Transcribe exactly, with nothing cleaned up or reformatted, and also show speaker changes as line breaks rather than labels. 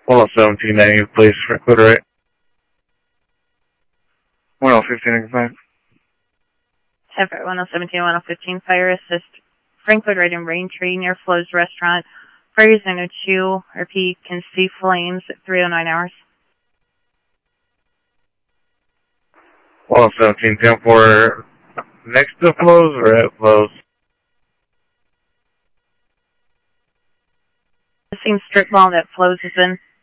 one oh seventeen ninety, please, Frankfurt, right? one oh fifteen, five.
Separate one oh seventeen, one oh fifteen, fire assist. Frankfurt right in Raintree near Flo's Restaurant. Fires in a two. Repeat, can see flames at three oh nine hours.
one oh seventeen, ten four, next to Flo's or at Flo's?
The same strip mall that Flo's is in.